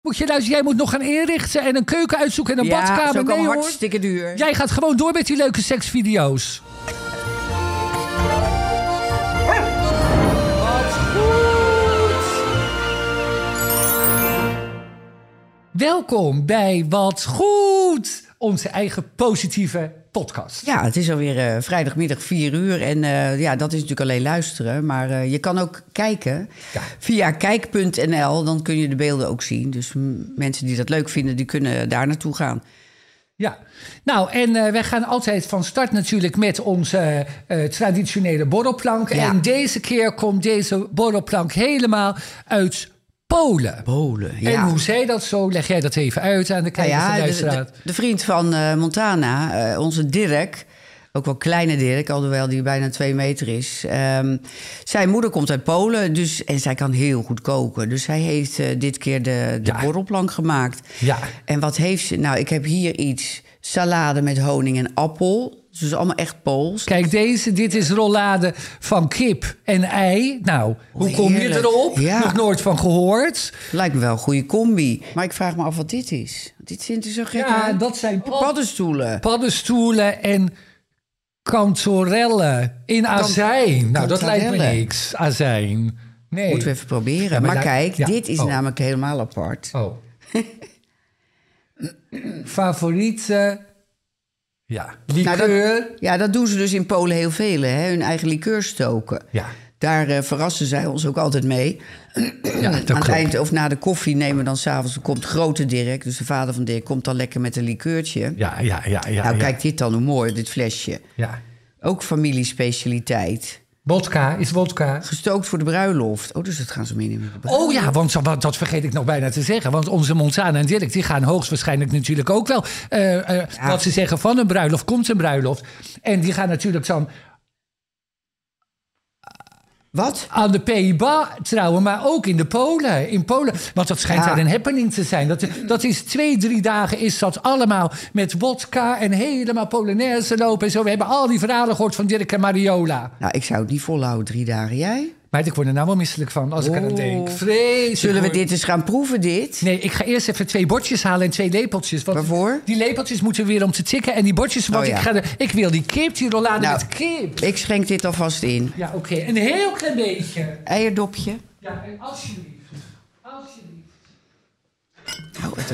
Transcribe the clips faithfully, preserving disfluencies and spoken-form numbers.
Moet je luisteren, jij moet nog gaan inrichten en een keuken uitzoeken en een ja, badkamer. Ja, dat is ook nee, al hartstikke duur. Jij gaat gewoon door met die leuke seksvideo's. Wat goed! Welkom bij Wat Goed! Onze eigen positieve podcast. Ja, het is alweer uh, vrijdagmiddag vier uur. En uh, ja, dat is natuurlijk alleen luisteren. Maar uh, je kan ook kijken ja. via kijk punt n l. Dan kun je de beelden ook zien. Dus m- mensen die dat leuk vinden, die kunnen daar naartoe gaan. Ja, nou en uh, wij gaan altijd van start natuurlijk met onze uh, traditionele borrelplank. Ja. En deze keer komt deze borrelplank helemaal uit Polen. Polen, ja. En hoe zei dat zo? Leg jij dat even uit aan de kijkers nou ja, en luisteraars. De, de, de vriend van uh, Montana, uh, onze Dirk, ook wel kleine Dirk, alhoewel die bijna twee meter is. Um, zijn moeder komt uit Polen dus, en zij kan heel goed koken. Dus zij heeft uh, dit keer de, de ja. borrelplank gemaakt. Ja. En wat heeft ze? Nou, ik heb hier iets salade met honing en appel. Dus allemaal echt Pools. Kijk, deze, dit is rollade van kip en ei. Nou, hoe oh, kom je erop? Ja. Nog nooit van gehoord. Lijkt me wel een goede combi. Maar ik vraag me af wat dit is. Dit vindt u zo gek Ja, uit. dat zijn pad- paddenstoelen. Paddenstoelen en kantorellen in azijn. Nou, dat lijkt me niks. Azijn. Nee. Moeten we even proberen. Ja, maar maar kijk, ja. dit is oh. namelijk helemaal apart. Oh. Favoriete... Ja, likeur. Nou, dat, ja, dat doen ze dus in Polen heel veel, hè? Hun eigen likeur stoken. Ja. Daar uh, verrassen zij ons ook altijd mee. Ja, aan het eind of na de koffie nemen we dan s'avonds... komt grote Dirk, dus de vader van Dirk... komt dan lekker met een likeurtje. Ja, ja, ja. ja nou, ja. kijk dit dan, hoe mooi, dit flesje. Ja. Ook familiespecialiteit. Wodka, is wodka. Gestookt voor de bruiloft. Oh, dus dat gaan ze meenemen. Oh ja, want dat vergeet ik nog bijna te zeggen. Want onze Montana en Dirk, die gaan hoogstwaarschijnlijk natuurlijk ook wel... Uh, uh, ja. Wat ze zeggen, van een bruiloft komt een bruiloft. En die gaan natuurlijk dan... Wat? Aan de P I B A trouwen, maar ook in de Polen. In Polen, want dat schijnt ja. daar een happening te zijn. Dat, dat is twee, drie dagen is dat allemaal met wodka en helemaal Polonaise lopen en zo. We hebben al die verhalen gehoord van Dirk en Mariola. Nou, ik zou het niet volhouden, drie dagen. Jij? Maar ik word er nou wel misselijk van als oh. ik aan het denk. Vreselijk. Zullen we dit eens gaan proeven, dit? Nee, ik ga eerst even twee bordjes halen en twee lepeltjes. Want waarvoor? Die lepeltjes moeten weer om te tikken. En die bordjes, want oh, ja. ik, ga de, ik wil die kip, die rollade nou, met kip. Ik schenk dit alvast in. Ja, oké. Okay. Een heel klein beetje. Eierdopje. Ja, en alsjeblieft. Alsjeblieft. Nou, het...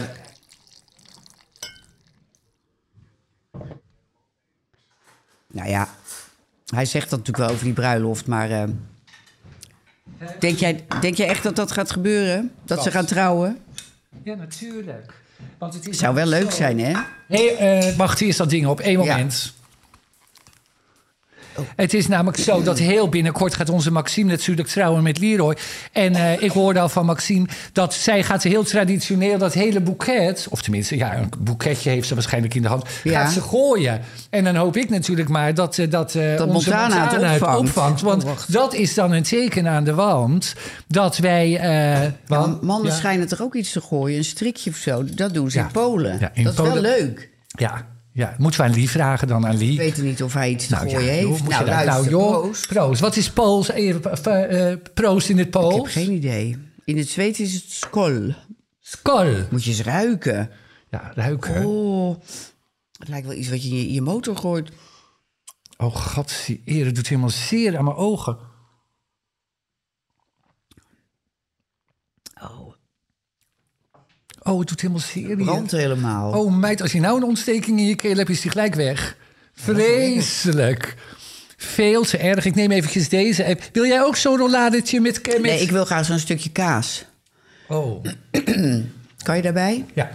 Nou ja, hij zegt dat natuurlijk wel over die bruiloft, maar... Uh... Denk jij, denk jij echt dat dat gaat gebeuren? Dat Wat? Ze gaan trouwen? Ja, natuurlijk. Want het is zou wel leuk zo. zijn, hè? Hey, uh, wacht, hier is dat ding op. Eén moment. Ja. Oh. Het is namelijk zo dat heel binnenkort gaat onze Maxime natuurlijk trouwen met Leroy. En uh, ik hoorde al van Maxime dat zij gaat heel traditioneel dat hele boeket... of tenminste, ja, een boeketje heeft ze waarschijnlijk in de hand... Ja. gaat ze gooien. En dan hoop ik natuurlijk maar dat, uh, dat, uh, dat onze Montana, Montana het opvangt. opvangt. Want oh, dat is dan een teken aan de wand dat wij... Uh, ja, mannen ja. schijnen toch ook iets te gooien, een strikje of zo. Dat doen ze ja. in Polen. Ja, in dat Polen, is wel leuk. Ja. Ja, moeten we aan Lee vragen dan aan Lee? Ik weet niet of hij iets te nou, gooien ja, heeft. Joh, nou, nou, nou joh, proost. proost. Wat is Pools? Uh, uh, proost in het Pools? Ik heb geen idee. In het Zweeds is het skol. Skol. Moet je eens ruiken. Ja, ruiken. Oh, het lijkt wel iets wat je in je motor gooit. Oh, god, eer, het doet helemaal zeer aan mijn ogen. Oh. Oh, het doet helemaal zeer. Het brandt helemaal. Oh, meid, als je nou een ontsteking in je keel hebt, is die gelijk weg. Vreselijk. Veel te erg. Ik neem eventjes deze. Wil jij ook zo'n rolladetje met, met... Nee, ik wil graag zo'n stukje kaas. Oh. Kan je daarbij? Ja.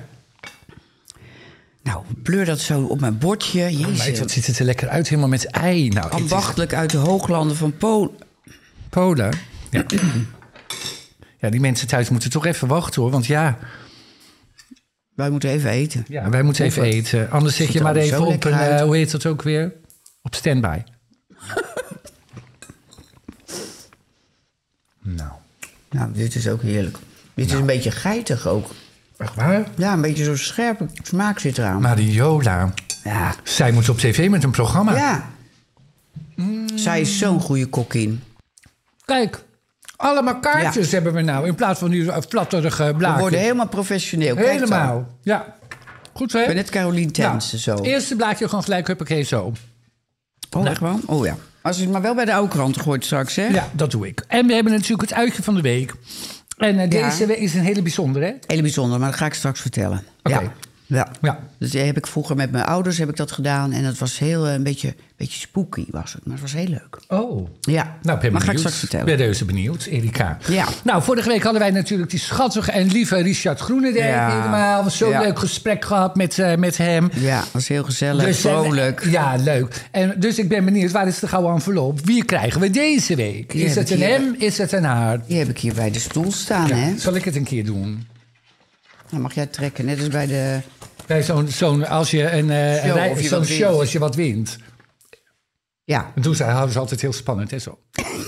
Nou, pleur dat zo op mijn bordje. Jezus. Oh, meid, wat ziet het er lekker uit, helemaal met ei. Nou, ambachtelijk is... uit de hooglanden van Polen. Polen? Ja. Ja, die mensen thuis moeten toch even wachten, hoor. Want ja... Wij moeten even eten. Ja, wij moeten even eten. Anders zeg je maar even op een... Uh, hoe heet dat ook weer? Op standby. nou. Nou, dit is ook heerlijk. Dit nou. is een beetje geitig ook. Echt waar? Ja, een beetje zo'n scherpe smaak zit eraan. Mariola. Ja. Zij moet op tv met een programma. Ja. Mm. Zij is zo'n goede kokkin. Kijk. Allemaal kaartjes ja. hebben we nou. In plaats van nu flatterige blaadjes. We worden helemaal professioneel. Helemaal, ja. Goed, hè? Ik ben net Carolien Tensen, nou, zo. Het eerste blaadje gewoon gelijk, huppakee, zo. Oh, nou. gewoon? Oh ja. Als je het maar wel bij de oude krant gooit straks, hè? Ja, dat doe ik. En we hebben natuurlijk het uitje van de week. En uh, deze ja. week is een hele bijzondere, hè? Hele bijzondere, maar dat ga ik straks vertellen. Oké. Okay. Ja. Ja. ja, dus die heb ik vroeger met mijn ouders heb ik dat gedaan. En dat was heel een beetje, een beetje spooky was het. Maar het was heel leuk. Oh. Ja, nou, ben maar ga ik straks vertellen. Ben reuze benieuwd, Erika. Ja. Nou, vorige week hadden wij natuurlijk die schattige en lieve Richard Groenendijk. Ja. Helemaal zo'n ja. leuk gesprek gehad met, uh, met hem. Ja, was heel gezellig, dus, vrolijk. En, ja, leuk. En dus ik ben benieuwd, waar is de gouden envelop? Wie krijgen we deze week? Die is het een hier, hem, is het een haar? Die heb ik hier bij de stoel staan, ja. hè? Zal ik het een keer doen? Dan mag jij trekken, net als bij de... Bij zo'n, zo'n, als je een uh, show, rij, zo'n show als je wat wint. Ja. En toen houden ze altijd heel spannend, hè, zo.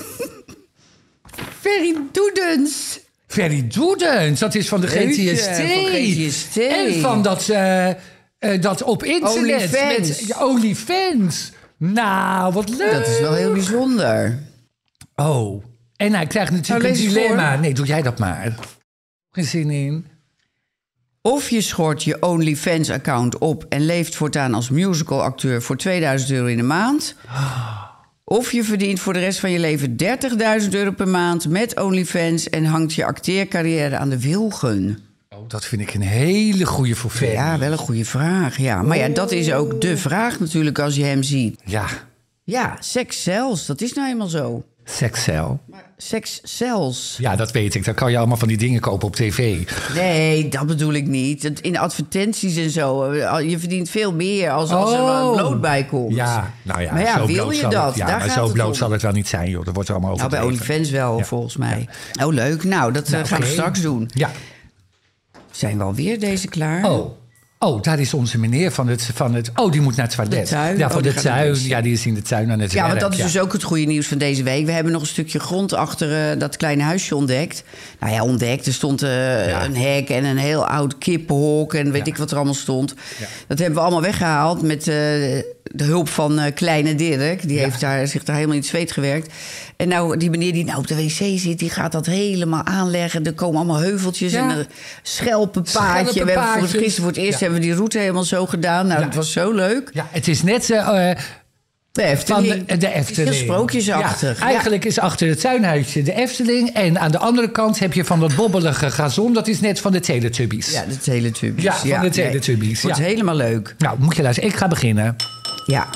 Ferry Doedens. Ferry Doedens, dat is van de G T S T. Van G T S T. En van dat, uh, uh, dat op internet. OnlyFans. Met ja, OnlyFans. Nou, wat leuk. Dat is wel heel bijzonder. Oh. En hij krijgt natuurlijk nou, een dilemma. Voor. Nee, doe jij dat maar. Geen zin in. Of je schort je OnlyFans-account op en leeft voortaan als musicalacteur voor tweeduizend euro in de maand. Of je verdient voor de rest van je leven dertigduizend euro per maand met OnlyFans en hangt je acteercarrière aan de wilgen. Oh, dat vind ik een hele goede voor Ferry. Ja, wel een goede vraag, ja. Maar ja, dat is ook de vraag natuurlijk als je hem ziet. Ja. Ja, seks zelfs, dat is nou eenmaal zo. Sekscel. Seks zelfs. Ja, dat weet ik. Dan kan je allemaal van die dingen kopen op tv. Nee, dat bedoel ik niet. In advertenties en zo. Je verdient veel meer als, als oh. er een bloot bij komt. Ja, nou ja. Maar ja, zo wil je dat? Het, ja, Daar maar gaat zo het bloot om. zal het wel niet zijn, joh. Dat wordt er allemaal over. Nou, bij OnlyFans wel, ja. volgens mij. Ja. Oh, leuk. Nou, dat nou, gaan okay. we straks doen. Ja. Zijn we alweer deze klaar? Oh. Oh, daar is onze meneer van het... Van het oh, die moet naar het toilet. De tuin? Ja, voor oh, de tuin. Ja, die is in de tuin aan het ja, werk. want dat is ja. dus ook het goede nieuws van deze week. We hebben nog een stukje grond achter uh, dat kleine huisje ontdekt. Nou ja, ontdekt. Er stond uh, ja. een hek en een heel oud kippenhok... en weet ja. ik wat er allemaal stond. Ja. Dat hebben we allemaal weggehaald met uh, de hulp van uh, kleine Dirk. Die ja. heeft daar, zich daar helemaal in het zweet gewerkt. En nou, die meneer die nou op de wc zit... die gaat dat helemaal aanleggen. Er komen allemaal heuveltjes ja. en een schelpenpaadje. We hebben voor het, gisteren voor het eerst ja. hebben we die route helemaal zo gedaan. Nou, ja. dat was zo leuk. Ja, het is net... Uh, de Efteling. Van de, de Efteling. Heel sprookjesachtig. Ja, eigenlijk ja. is achter het tuinhuisje de Efteling... en aan de andere kant heb je van dat bobbelige gazon... dat is net van de Teletubbies. Ja, de Teletubbies. Ja, van ja, de Teletubbies. Nee, wordt ja. helemaal leuk. Nou, moet je luisteren. Ik ga beginnen. Ja.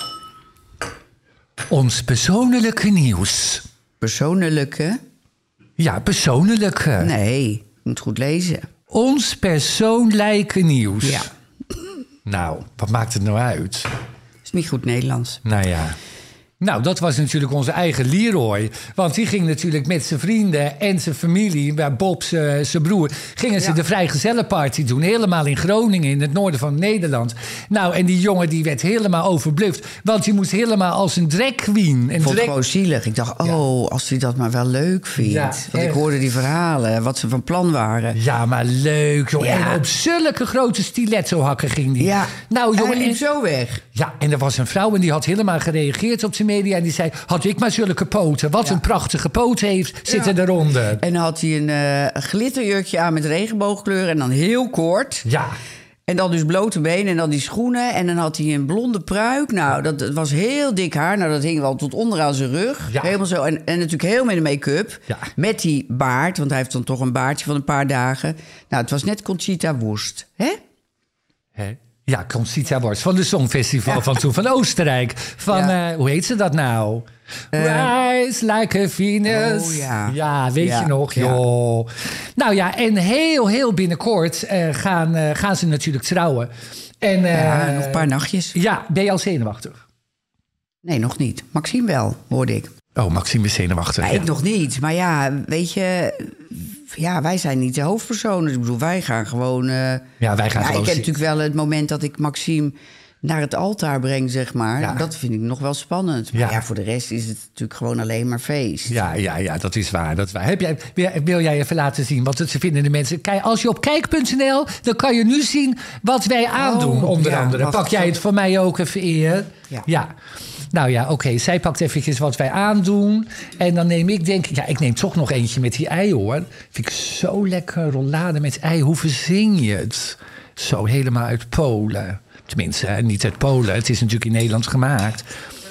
Ons persoonlijke nieuws. Persoonlijke? Ja, persoonlijke. Nee, je moet goed lezen. Ons persoonlijke nieuws. Ja. Nou, wat maakt het nou uit? Is niet goed Nederlands. Nou ja. Nou, dat was natuurlijk onze eigen Leroy. Want die ging natuurlijk met zijn vrienden en zijn familie... waar Bob, zijn broer, gingen ze ja. de vrijgezellenparty doen. Helemaal in Groningen, in het noorden van Nederland. Nou, en die jongen die werd helemaal overbluft. Want die moest helemaal als een drag queen. Ik vond het gewoon zielig. Ik dacht, oh, ja. als hij dat maar wel leuk vindt. Ja, want ik hoorde die verhalen, wat ze van plan waren. Ja, maar leuk, joh. Ja. En op zulke grote stiletto-hakken ging die. Ja, nou, jongen, hij liep en... zo weg. Ja, en er was een vrouw en die had helemaal gereageerd op zijn media... en die zei, had ik maar zulke poten. Wat ja. een prachtige poot heeft, zitten ja. eronder. En dan had hij een uh, glitterjurkje aan met regenboogkleur... en dan heel kort. Ja. En dan dus blote benen en dan die schoenen. En dan had hij een blonde pruik. Nou, dat, dat was heel dik haar. Nou, dat hing wel tot onderaan zijn rug. Ja. Helemaal zo. En, en natuurlijk heel met de make-up. Ja. Met die baard, want hij heeft dan toch een baardje van een paar dagen. Nou, het was net Conchita Wurst. Hè? Hè? Ja, Conchita Wurst van de Songfestival ja. van toen, van Oostenrijk. Van, ja. uh, hoe heet ze dat nou? Uh, Rise like a Venus. Oh, ja. ja, weet ja. je nog, joh. Ja. Nou ja, en heel, heel binnenkort uh, gaan, uh, gaan ze natuurlijk trouwen. En, uh, ja, nog een paar nachtjes. Ja, ben je al zenuwachtig? Nee, nog niet. Maxime wel, hoorde ik. Oh, Maxime is zenuwachtig. Ja, ja. Ik nog niet. Maar ja, weet je... Ja, wij zijn niet de hoofdpersonen. Ik bedoel, wij gaan gewoon... Uh, ja, wij gaan ja, gewoon... Ik heb natuurlijk wel het moment dat ik Maxime naar het altaar breng, zeg maar. Ja. Dat vind ik nog wel spannend. Maar ja. ja, voor de rest is het natuurlijk gewoon alleen maar feest. Ja, ja, ja, dat is waar. Dat is waar. Heb jij, wil jij even laten zien wat ze vinden de mensen? Kijk, als je op kijk punt n l, dan kan je nu zien wat wij aandoen, oh, onder ja, andere. Pak jij het voor mij ook even eer? Ja. ja. Nou ja, oké, okay, zij pakt eventjes wat wij aandoen. En dan neem ik, denk ik... Ja, ik neem toch nog eentje met die ei, hoor. Vind ik zo lekker, rollade met ei. Hoe verzin je het? Zo helemaal uit Polen. Tenminste, niet uit Polen. Het is natuurlijk in Nederland gemaakt.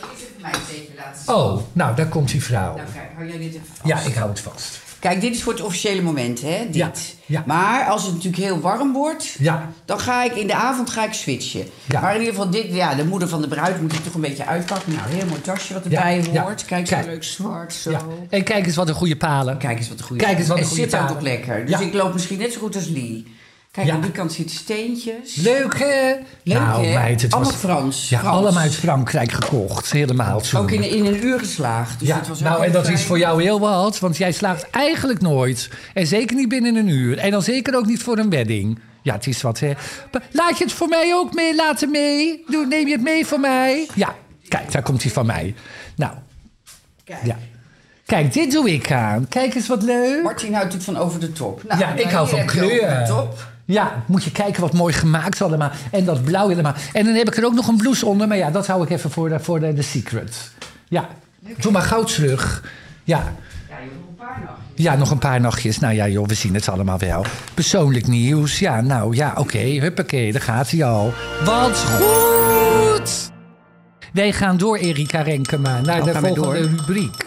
Oh, nou, daar komt die vrouw. Nou, kijk, hou jij dit even vast? Ja, ik hou het vast. Kijk, dit is voor het officiële moment, hè? Dit. Ja, ja. Maar als het natuurlijk heel warm wordt, ja. dan ga ik in de avond ga ik switchen. Ja. Maar in ieder geval, dit, ja, de moeder van de bruid moet ik toch een beetje uitpakken. Nou, heel mooi tasje wat erbij ja, hoort. Ja. Kijk, zo leuk zwart, zo. Ja. En kijk eens wat een goede palen. Kijk eens wat een goede Kijk eens wat een goede goede palen. palen. Het zit ook lekker. Dus ja. ik loop misschien net zo goed als Lee. Kijk, ja. aan die kant zitten steentjes. Leuk, hè? Leuk, nou, hè? Meid, het allemaal was, Frans. Ja, Frans. allemaal uit Frankrijk gekocht. Helemaal. Zo. Ook in, in een uur geslaagd. Dus ja, het was nou, en dat fijn. is voor jou heel wat. Want jij slaagt eigenlijk nooit. En zeker niet binnen een uur. En dan zeker ook niet voor een wedding. Ja, het is wat, hè? Laat je het voor mij ook mee laten mee? Doe, neem je het mee voor mij? Ja, kijk, daar komt hij van mij. Nou, Kijk. Ja. Kijk, dit doe ik aan. Kijk eens wat leuk. Martin houdt natuurlijk van over de top. Nou, ja, ik hou van kleur. Ja, moet je kijken wat mooi gemaakt allemaal. En dat blauw helemaal. En dan heb ik er ook nog een blouse onder. Maar ja, dat hou ik even voor de, voor de, de secret. Ja, doe maar gauw terug. Ja. Ja, je nog een paar nachtjes. Ja, nog een paar nachtjes. Nou ja, joh, we zien het allemaal wel. Persoonlijk nieuws. Ja, nou ja, oké. Okay, huppakee, daar gaat hij al. Wat goed! Wij gaan door, Erika Renkema, naar de volgende rubriek.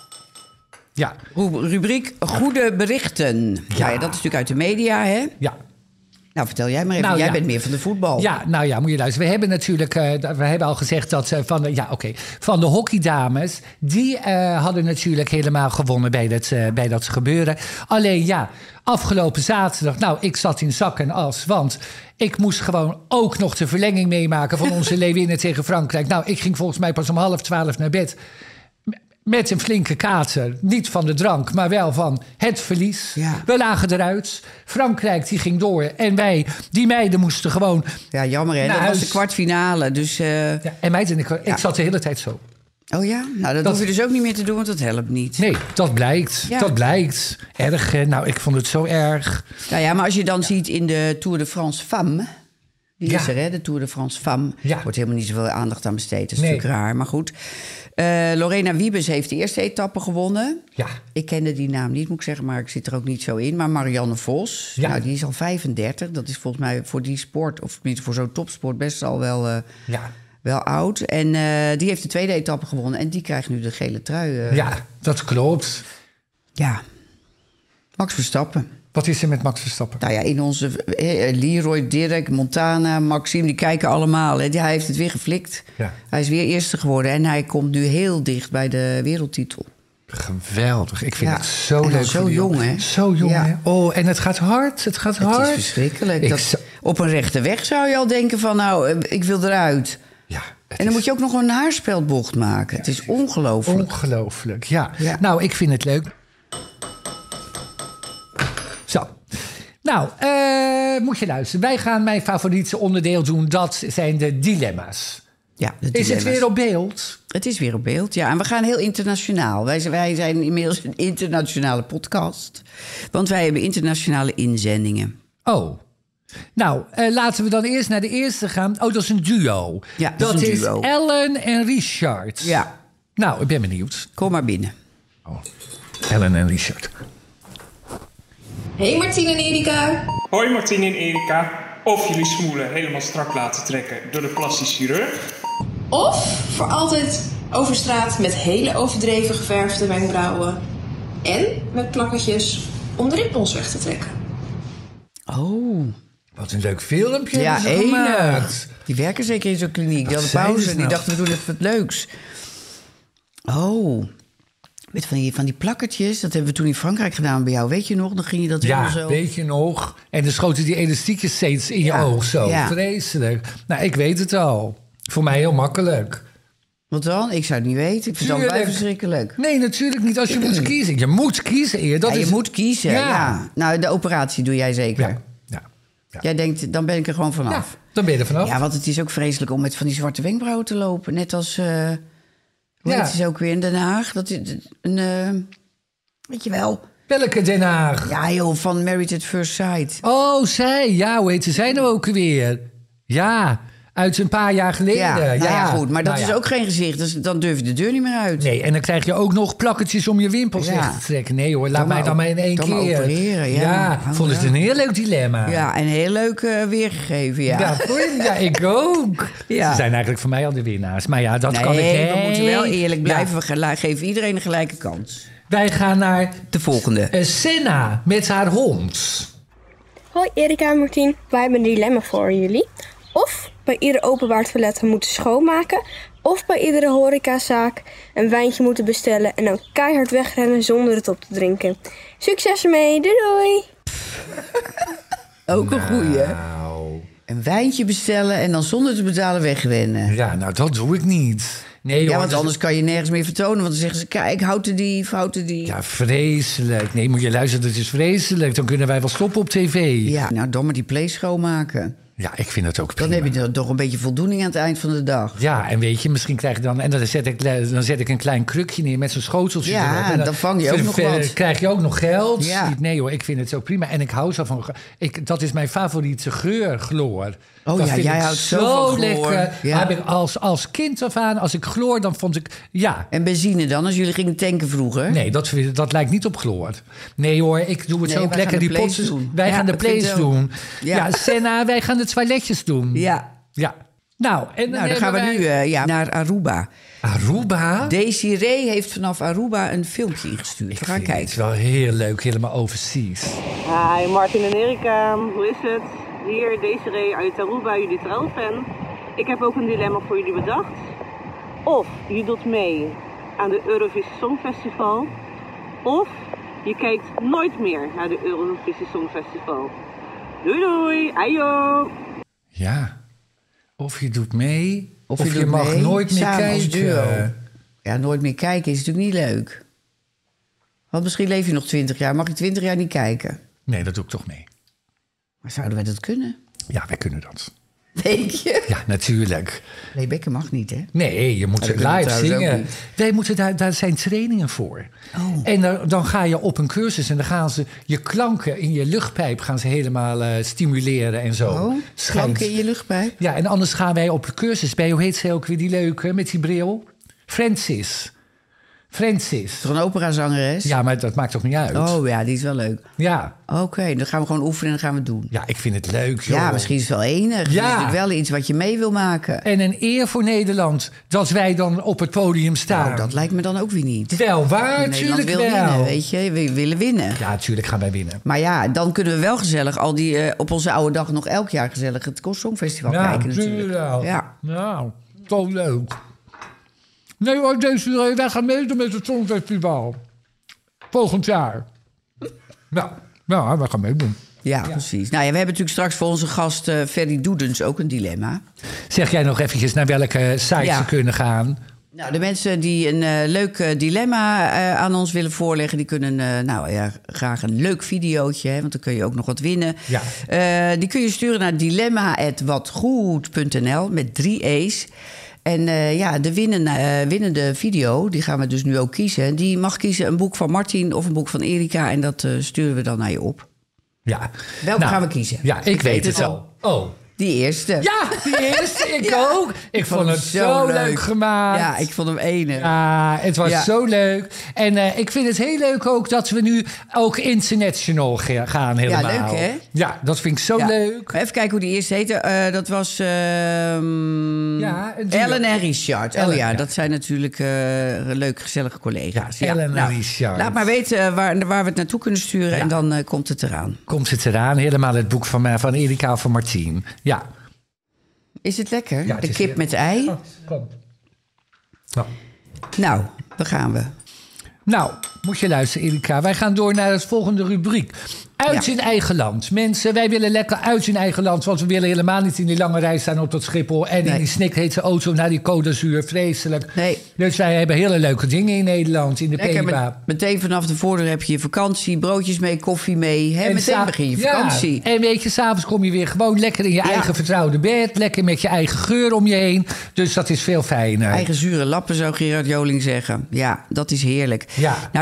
Ja. Rubriek Goede Berichten. Ja. Nou ja, dat is natuurlijk uit de media, hè? Ja. Nou, vertel jij maar even. Nou, jij ja. bent meer van de voetbal. Ja, nou ja, moet je luisteren. We hebben natuurlijk, uh, we hebben al gezegd dat uh, van de, ja, oké, okay, van de hockeydames, die uh, hadden natuurlijk helemaal gewonnen bij dat, uh, bij dat gebeuren. Alleen ja, afgelopen zaterdag, nou, ik zat in zak en as, want ik moest gewoon ook nog de verlenging meemaken van onze Leeuwinnen tegen Frankrijk. Nou, ik ging volgens mij pas om half twaalf naar bed. Met een flinke kater. Niet van de drank, maar wel van het verlies. Ja. We lagen eruit. Frankrijk die ging door. En wij, die meiden, moesten gewoon. Ja, jammer hè. Dat huis. was de kwartfinale. Dus, uh... ja, en meiden, ik, ik ja. zat de hele tijd zo. Oh ja? Nou, dat, dat hoef je dus ook niet meer te doen, want dat helpt niet. Nee, dat blijkt. Ja. Dat blijkt. Erg. Nou, ik vond het zo erg. Nou ja, maar als je dan ja. ziet in de Tour de France Femme. Die ja. is er, hè? De Tour de France Femme. Ja. Wordt helemaal niet zoveel aandacht aan besteed. Dat is nee. natuurlijk raar, maar goed. Uh, Lorena Wiebes heeft de eerste etappe gewonnen. Ja. Ik kende die naam niet, moet ik zeggen, maar ik zit er ook niet zo in. Maar Marianne Vos, ja. nou, die is al vijfendertig. Dat is volgens mij voor die sport, of tenminste voor zo'n topsport, best al wel, uh, ja. wel oud. En uh, die heeft de tweede etappe gewonnen. En die krijgt nu de gele trui. Uh. Ja, dat klopt. Ja. Max Verstappen. Wat is er met Max Verstappen? Nou ja, in onze eh, Leroy, Dirk, Montana, Maxime, die kijken allemaal. Hè. Hij heeft het weer geflikt. Ja. Hij is weer eerste geworden en hij komt nu heel dicht bij de wereldtitel. Geweldig. Ik vind ja. het zo en leuk. Zo jong, hè? Zo jong, ja. hè? Oh, en het gaat hard. Het gaat hard. Het is verschrikkelijk. Dat, zo... Op een rechte weg zou je al denken van, nou, ik wil eruit. Ja. En dan is... moet je ook nog een haarspeldbocht maken. Ja, het is ongelooflijk. Ongelooflijk, ja. ja. Nou, ik vind het leuk. Zo. Nou, uh, moet je luisteren. Wij gaan mijn favoriete onderdeel doen. Dat zijn de dilemma's. Ja, de dilemma's. Is het weer op beeld? Het is weer op beeld, ja. En we gaan heel internationaal. Wij, wij zijn inmiddels een internationale podcast. Want wij hebben internationale inzendingen. Oh. Nou, uh, laten we dan eerst naar de eerste gaan. Oh, dat is een duo. Ja, dat, dat is, een duo. is Ellen en Richard. Ja. Nou, ik ben benieuwd. Kom maar binnen. Oh. Ellen en Richard. Hey Martien en Erika. Hoi Martien en Erika. Of jullie smoelen helemaal strak laten trekken door de plastisch chirurg. Of voor altijd over straat met hele overdreven geverfde wenkbrauwen. En met plakketjes om de rimpels weg te trekken. Oh. Wat een leuk filmpje. Ja, enig. Die werken zeker in zo'n kliniek. Die hadden pauze en die dachten, we doen even wat leuks. Oh. Met van die, van die plakkertjes, dat hebben we toen in Frankrijk gedaan bij jou. Weet je nog? Dan ging je dat ja, helemaal zo... Ja, weet je nog? En dan schoten die elastiekjes steeds in je ja, oog zo. Ja. Vreselijk. Nou, ik weet het al. Voor mij heel makkelijk. Wat dan? Ik zou het niet weten. Ik vind het allebei verschrikkelijk. Nee, natuurlijk niet als je moet kiezen. Je moet kiezen eer. Dat ja, je is... moet kiezen, ja. ja. Nou, de operatie doe jij zeker. Ja. Ja. Ja. Jij denkt, dan ben ik er gewoon vanaf. Ja, dan ben je er vanaf. Ja, want het is ook vreselijk om met van die zwarte wenkbrauwen te lopen. Net als... Uh... Hoe ja. heet ze ook weer in Den Haag? Dat is een, uh, weet je wel. Welke Den Haag? Ja joh, van Married at First Sight. Oh, zij. Ja, hoe heet ze zij nou ook weer? Ja, Uit een paar jaar geleden. Ja, Ja, nou ja, goed. Maar dat Nou is ja. ook geen gezicht. Dus dan durf je de deur niet meer uit. Nee, en dan krijg je ook nog plakketjes om je wimpels Ja. weg te trekken. Nee hoor, laat Dan mij maar dan maar in één dan maar keer. opereren, ja. ja Oh, vond het ja. een heel leuk dilemma. Ja, en heel leuk uh, weergegeven, ja. Ja, goed. Ja, ik ook. Ja. Ze zijn eigenlijk voor mij al de winnaars. Maar ja, dat nee, kan ik niet. we moeten wel eerlijk blijven. Ja. We gelu- geven iedereen een gelijke kans. Wij gaan naar De volgende. uh, Senna met haar hond. Hoi Erika en Martien, wij hebben een dilemma voor jullie. Of bij ieder openbaar toilet moeten schoonmaken, of bij iedere horecazaak een wijntje moeten bestellen en dan keihard wegrennen zonder het op te drinken. Succes ermee, doei doei! Ook een goeie. Nou, Een wijntje bestellen en dan zonder te betalen wegrennen. ja, nou dat doe ik niet. Nee, Ja, hoor, want dat- anders kan je nergens meer vertonen. Want dan zeggen ze, kijk, houd de dief, houd de dief. Ja, vreselijk. Nee, moet je luisteren, dat is vreselijk. Dan kunnen wij wel stoppen op tv. Ja, nou, dan maar die play schoonmaken. Ja, ik vind het ook prima. Dan heb je dan toch een beetje voldoening aan het eind van de dag. Ja, en weet je, misschien krijg je dan... En dan zet ik, dan zet ik een klein krukje neer met zo'n schoteltje Ja, erop. En dan vang je ook ver- nog ver- wat. Krijg je ook nog geld. Ja. Nee hoor, ik vind het zo prima. En ik hou zo van... Ik, dat is mijn favoriete geur, chloor. Oh Dat ja, vind jij ik houdt zo van chloor. lekker. Ja. Heb ik als, als kind af aan, als ik chloor, dan vond ik... Ja, En benzine dan, als jullie gingen tanken vroeger? nee, dat, vind- dat lijkt niet op chloor. Nee hoor, ik doe het Nee, zo wij lekker. gaan de Die plays potjes, doen. wij Ja, gaan de dat vind plays ik ook. doen. Ja. Ja. Senna, wij gaan de toiletjes doen. Ja. Ja. Nou, en dan, Nou, dan gaan we hebben nu wij- eh, ja, naar Aruba. Aruba? Desiree heeft vanaf Aruba een filmpje ingestuurd. We gaan vind kijken. Het wel heel leuk, helemaal overseas. Hi Martin en Erika, hoe is het? Hier Desiree uit Aruba, jullie trouwfan. Ik heb ook een dilemma voor jullie bedacht. Of je doet mee aan de Eurovisie Songfestival, of je kijkt nooit meer naar de Eurovisie Songfestival. Doei doei, ajo! Ja. Of je doet mee, of, Of je, je doet mag mee, nooit meer samen als kijken. duo. Ja, nooit meer kijken is natuurlijk niet leuk. Want misschien leef je nog twintig jaar. Mag je twintig jaar niet kijken? Nee, dat doe ik toch mee. Maar zouden wij dat kunnen? Ja, wij kunnen dat. Denk je? Ja, natuurlijk. Nee, Bekken mag niet, hè? Nee, je moet dat het kunnen we live trouwens ook zingen. niet. Wij moeten daar, daar zijn trainingen voor. Oh. En dan, dan ga je op een cursus en dan gaan ze je klanken in je luchtpijp gaan ze helemaal eh, stimuleren en zo. Oh, Schijnt. klanken in je luchtpijp? Ja, en anders gaan wij op de cursus bij, hoe heet ze ook weer, die leuke met die bril? Francis. Francis. Toch een operazangeres? Ja, maar dat maakt toch niet uit? Oh ja, die is wel leuk. Ja. Oké, dan gaan we gewoon oefenen en dan gaan we het doen. Ja, ik vind het leuk, joh. Ja, misschien is het wel enig. Het is Ja. natuurlijk wel iets wat je mee wil maken. En een eer voor Nederland dat wij dan op het podium staan. Nou, dat lijkt me dan ook weer niet. Wel waar, Nederland tuurlijk wil wel. winnen, weet je. We willen winnen. Ja, natuurlijk gaan wij winnen. Maar ja, dan kunnen we wel gezellig al die eh, op onze oude dag nog elk jaar gezellig het Songfestival Ja, kijken natuurlijk. tuurlijk. Ja. Nou, zo leuk. Nee hoor, deze, wij gaan meedoen met het Songfestival. Volgend jaar. Ja, ja, wij gaan meedoen. Ja, precies. Nou ja, we hebben natuurlijk straks voor onze gast eh Ferry Doedens ook een dilemma. Zeg jij nog eventjes naar welke site Ja. ze kunnen gaan? Nou, de mensen die een eh, leuk eh, dilemma eh, aan ons willen voorleggen... die kunnen eh, nou ja, graag een leuk videootje, hè, want dan kun je ook nog wat winnen. Ja. Eh, die kun je sturen naar dilemma at watgoed punt n l met drie e's. En eh, ja, de winnen, eh, winnende video, die gaan we dus nu ook kiezen. Die mag kiezen een boek van Martin of een boek van Erika... en dat eh, sturen we dan naar je op. Ja. Welke gaan we kiezen? Ja, ik, Ik weet, weet het het al. Oh. Die eerste. Ja, die eerste, ik Ja. ook. Ik, vond het zo leuk, gemaakt. Ja, ik vond hem enig. Ja, het was Ja. zo leuk. En uh, ik vind het heel leuk ook dat we nu ook international ga- gaan helemaal. leuk, hè? Ja, dat vind ik zo Ja. leuk. Even kijken hoe die eerste heette. Uh, dat was ehm, Ja, een duo. Ellen en Richard. Ellen, oh ja, ja. dat zijn natuurlijk uh, leuke, gezellige collega's. Ja, Ellen en nou, Richard. Laat maar weten waar, waar we het naartoe kunnen sturen Ja. en dan uh, komt het eraan. Komt het eraan, helemaal het boek van, uh, van Erika van Martien. Ja. Is het lekker? Ja, het De is kip heel- met ei? Oh, kom. Nou. Nou, daar gaan we. Nou, moet je luisteren, Erika. Wij gaan door naar het volgende rubriek. Uit Ja. in eigen land. Mensen, wij willen lekker uit in eigen land. Want we willen helemaal niet in die lange rij staan op dat Schiphol. En Nee. in die snikhete auto naar die Côte d'Azur. Vreselijk. Nee. Dus wij hebben hele leuke dingen in Nederland. In de Lekker met, Peniba. meteen vanaf de voordeur heb je je vakantie. Broodjes mee, koffie mee. Hè, meteen sa- begin je Ja, vakantie. en weet je, s'avonds kom je weer gewoon lekker in je Ja. eigen vertrouwde bed. Lekker met je eigen geur om je heen. Dus dat is veel fijner. Eigen zure lappen, zou Gerard Joling zeggen. Ja, dat is heerlijk. Ja. Nou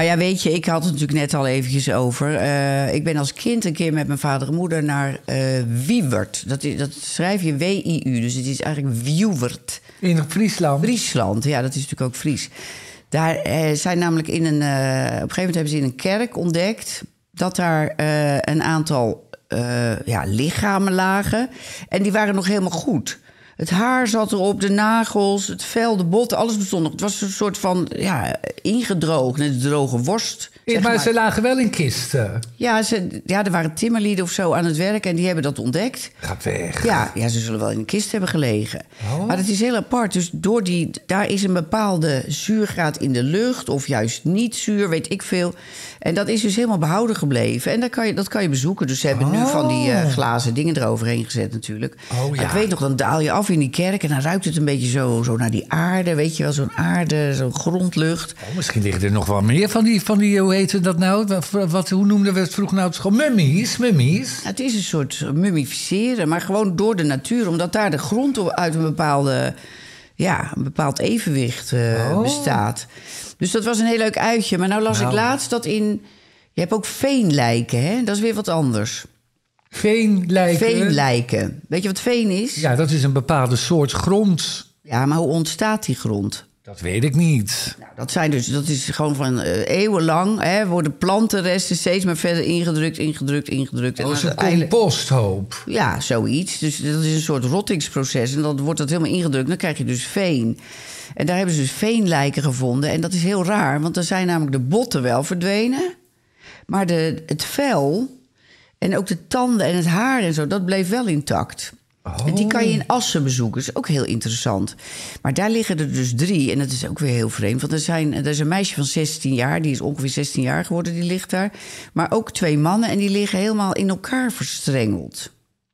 ja, weet je, ik had het natuurlijk net al eventjes over. Uh, ik ben als kind een keer met mijn vader en moeder naar uh, Wiewert. Dat, is, dat schrijf je W I U, dus het is eigenlijk Wiewert. In Friesland? Friesland, ja, dat is natuurlijk ook Fries. Daar uh, zijn namelijk in een... Uh, op een gegeven moment hebben ze in een kerk ontdekt... dat daar uh, een aantal uh, ja, lichamen lagen. En die waren nog helemaal goed. Het haar zat erop, de nagels, het vel, de botten, alles bestond nog. Het was een soort van, ja, ingedroogd, net droge worst. Ja, maar, maar ze lagen wel in kisten. Ja, ze, ja, er waren timmerlieden of zo aan het werk en die hebben dat ontdekt. Gaat weg. Ja, ja, ze zullen wel in een kist hebben gelegen. Oh. Maar dat is heel apart. Dus door die, daar is een bepaalde zuurgraad in de lucht... of juist niet zuur, weet ik veel. En dat is dus helemaal behouden gebleven. En dat kan je, dat kan je bezoeken. Dus ze hebben oh. nu van die uh, glazen dingen eroverheen gezet natuurlijk. Oh, ja. Ik weet nog, dan daal je af in die kerk... en dan ruikt het een beetje zo, zo naar die aarde. Weet je wel, zo'n aarde, zo'n grondlucht. Oh, misschien liggen er nog wel meer van die, van die hoe heet dat nou? Wat, wat, hoe noemden we het vroeger nou op school? Mummies, mummies. Het is een soort mummificeren, maar gewoon door de natuur. Omdat daar de grond uit een bepaalde, ja, een bepaald evenwicht uh, oh. bestaat. Dus dat was een heel leuk uitje. Maar nou las nou. ik laatst dat in... Je hebt ook veenlijken, hè? Dat is weer wat anders. Veenlijken? Veenlijken. Weet je wat veen is? Ja, dat is een bepaalde soort grond. Ja, maar hoe ontstaat die grond? Dat weet ik niet. Nou, dat, zijn dus, dat is gewoon van uh, eeuwenlang... Hè, worden plantenresten steeds maar verder ingedrukt, ingedrukt, ingedrukt. Oh, zo'n composthoop. Ja, zoiets. Dus dat is een soort rottingsproces. En dan wordt dat helemaal ingedrukt. Dan krijg je dus veen. En daar hebben ze dus veenlijken gevonden. En dat is heel raar, want dan zijn namelijk de botten wel verdwenen. Maar de, het vel en ook de tanden en het haar en zo... dat bleef wel intact. Oh. En die kan je in Assen bezoeken. Dat is ook heel interessant. Maar daar liggen er dus drie. En dat is ook weer heel vreemd. Want er, zijn, er is een meisje van zestien jaar. Die is ongeveer zestien jaar geworden. Die ligt daar. Maar ook twee mannen. En die liggen helemaal in elkaar verstrengeld.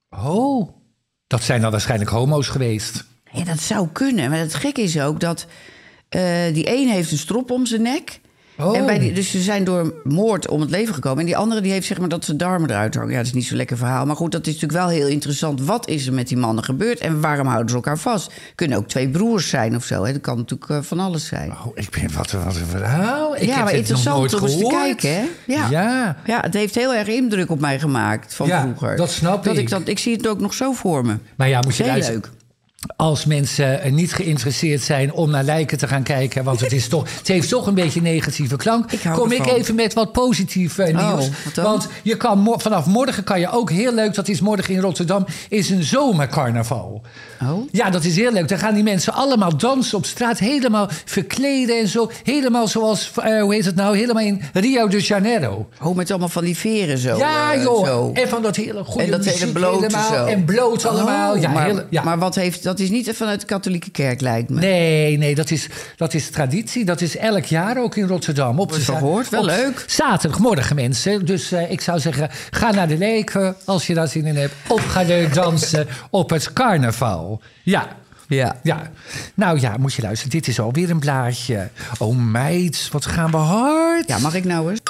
Oh, dat zijn dan waarschijnlijk homo's geweest. Ja, dat zou kunnen. Maar het gekke is ook dat... Uh, die een heeft een strop om zijn nek... Oh. En bij die, dus ze zijn door moord om het leven gekomen. En die andere die heeft zeg maar dat ze darmen eruit hangen. Ja, dat is niet zo'n lekker verhaal. Maar goed, dat is natuurlijk wel heel interessant. Wat is er met die mannen gebeurd? En waarom houden ze elkaar vast? Kunnen ook twee broers zijn of zo. Hè? Dat kan natuurlijk uh, van alles zijn. Oh, ik ben wat, wat een verhaal. Ik ja, heb maar interessant om eens te kijken. Hè? Ja. Ja. ja, het heeft heel erg indruk op mij gemaakt van ja, vroeger. Dat snap dat ik. Ik, dat, ik zie het ook nog zo voor me. Maar ja, moet je heel luisteren. leuk. Als mensen niet geïnteresseerd zijn om naar lijken te gaan kijken... want het, is toch, het heeft toch een beetje negatieve klank... Ik kom ik even met wat positief uh, nieuws. Oh, want je kan mo- vanaf morgen kan je ook heel leuk... dat is morgen in Rotterdam, is een zomercarnaval. Oh. Ja, dat is heel leuk. Dan gaan die mensen allemaal dansen op straat... helemaal verkleden en zo. Helemaal zoals, uh, hoe heet het nou... helemaal in Rio de Janeiro. Oh, met allemaal van die veren zo. Ja, uh, joh. Zo. En van dat hele goede en dat muziek hele bloot helemaal. zo. En bloot allemaal. Oh, ja, maar, heel, ja. maar wat heeft... Dat is niet vanuit de katholieke kerk, lijkt me. Nee, nee, dat is, dat is traditie. Dat is elk jaar ook in Rotterdam. Op de gehoord, wel leuk. Zaterdagmorgen, mensen. Dus uh, ik zou zeggen, ga naar de leken als je daar zin in hebt. Of ga leuk dansen op het carnaval. Ja. Ja. ja. Nou ja, moet je luisteren. Dit is alweer een blaadje. Oh meid, wat gaan we hard. Ja, mag ik nou eens?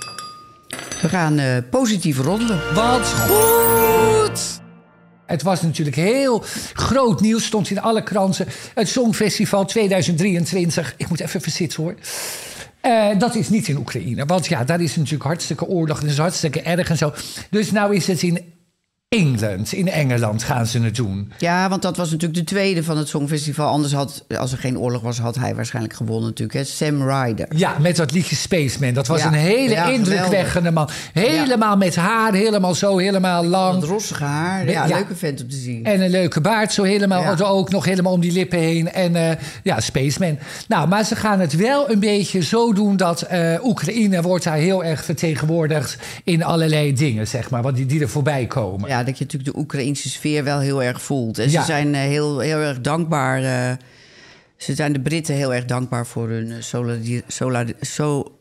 We gaan uh, positief roddelen. Wat goed! Het was natuurlijk heel groot nieuws, stond in alle kranten. Het Songfestival tweeduizend drieëntwintig. Ik moet even verzitten hoor. Uh, dat is niet in Oekraïne. Want ja, daar is natuurlijk hartstikke oorlog. Dat is hartstikke erg en zo. Dus nou is het in Engeland. In Engeland gaan ze het doen. Ja, want dat was natuurlijk de tweede van het Songfestival. Anders had, als er geen oorlog was, had hij waarschijnlijk gewonnen natuurlijk. Hè? Sam Ryder. Ja, met dat liedje Spaceman. Dat was ja. een hele ja, indrukwekkende man. Helemaal ja. met haar, helemaal zo, helemaal lang. Dat rossige haar. Ja, ja, leuke vent om te zien. En een leuke baard, zo helemaal. Ja. Ook nog helemaal om die lippen heen. En uh, ja, Spaceman. Nou, maar ze gaan het wel een beetje zo doen dat uh, Oekraïne wordt daar heel erg vertegenwoordigd in allerlei dingen, zeg maar. Wat die, die er voorbij komen. Ja, dat je natuurlijk de Oekraïnse sfeer wel heel erg voelt. En ja. ze zijn uh, heel, heel erg dankbaar. Uh, ze zijn de Britten heel erg dankbaar voor hun uh, solidari- solidari- so-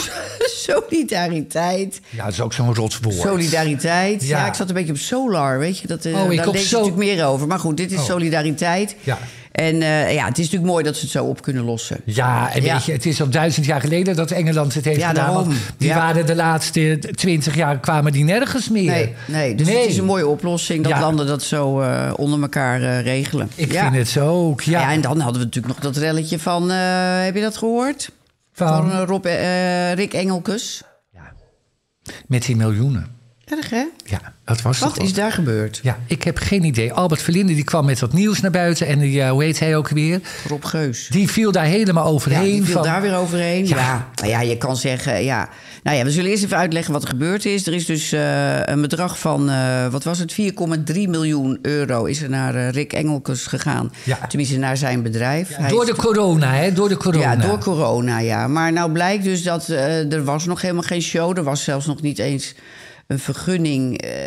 solidariteit. Ja, dat is ook zo'n rotswoord. Solidariteit. Ja. Ja. ja, ik zat een beetje op Solar, weet je. Dat, uh, oh, ik daar op lees zo... je natuurlijk meer over. Maar goed, dit is oh. solidariteit. Ja. En uh, ja, het is natuurlijk mooi dat ze het zo op kunnen lossen. Ja, en ja. weet je, het is al duizend jaar geleden dat Engeland het heeft ja, gedaan. daarom. Want die ja. waren de laatste twintig jaar, kwamen die nergens meer. Nee, nee. dus nee. het is een mooie oplossing dat ja. landen dat zo uh, onder elkaar uh, regelen. Ik ja. vind het zo ook, ja. ja. En dan hadden we natuurlijk nog dat relletje van, uh, heb je dat gehoord? Van, Van Rob, uh, Rick Engelkes. Ja. Met die miljoenen. Erg, hè? Ja, dat was Wat is daar gebeurd? Ja, ik heb geen idee. Albert Verlinde die kwam met wat nieuws naar buiten. En die, uh, hoe heet hij ook weer? Rob Geus. Die viel daar helemaal overheen. Ja, die viel van... daar weer overheen. Ja. Ja. Nou ja, je kan zeggen... Ja. Nou ja, we zullen eerst even uitleggen wat er gebeurd is. Er is dus uh, een bedrag van, uh, wat was het? vier komma drie miljoen euro is er naar uh, Rick Engelkes gegaan. Ja. Tenminste, naar zijn bedrijf. Ja, door de corona, hè? Door de corona. Ja, door corona, ja. Maar nou blijkt dus dat uh, er was nog helemaal geen show. Er was zelfs nog niet eens een vergunning uh,